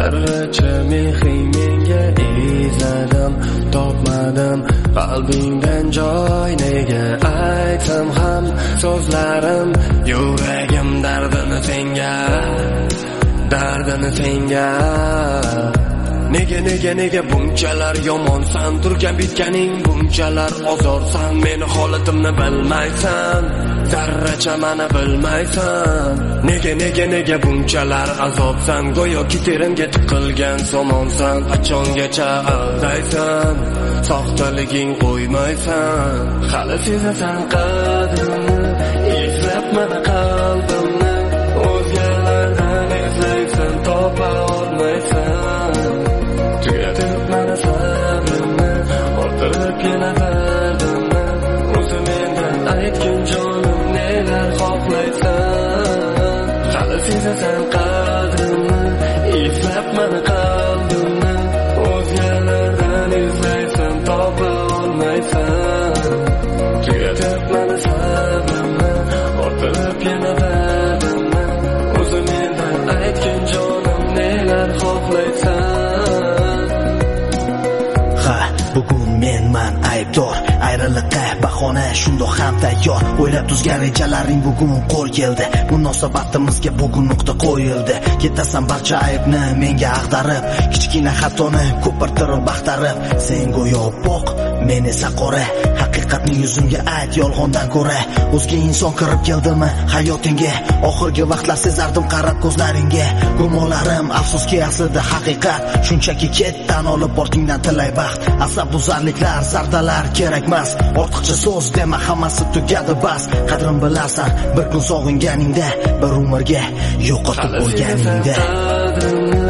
zarracha mehring menga izladim, topmadim qalbingdan joy. Nega aytsam ham so'zlarim, yuragim dardini senga. Nega bunchalar yomonsan, turgan bitganing bunchalar ozorsan. Meni holatimni bilmaysan, zarracha meni bilmaysan. Nega bunchalar azobsan, go'yoki terimga tiqilgan somonsan. Qachongacha aldaysan, soxtaliging qo'ymaysan. Hali sezasan qadrini, izlab meni qalbimni. O'zgalardan izlaysan, topa olmaysan. Tugatib meni sabrimni, orttirib yana dardimni. O'zi mendan aytgin jonim, nelar xohlaysan. Hali sezasan qadrimni, izlab meni qalbimni. O'zgalardan izlaysan, topa olmaysan. Tugatib meni sabrimni, orttirib yana dardimni. O'zi mendan aytgin jonim, nelar xohlaysan. Bugun menman aybdor, ayriliqqa bahona shundoq ham tayyor. O'ylab tuzgan rejalaring bugun qo'l keldi, munosabatimizga bugun nuqta qo'yildi. Ketasan barcha aybni menga ag'darib, kichkina xatoni ko'pirtirib baxtarib. Sen go'yo boq, men esa qora, haqiqatni yuzimga ayt yolg'ondan ko'ra. O'zga inson kirib keldimi hayotingga, oxirgi vaqtlar sezardim qarab ko'zlaringga. Gumonlarim afsuski aslida haqiqat, shunchaki ketdan olib ortingdan tilay baxt. Asabuzarliklar, zardalar kerakmas, ortiqcha so'z dema, hammasi tugadi bas. Qadrim bilarsan bir kun sog'inganingda, bir umrga yo'qotib o'lganingda.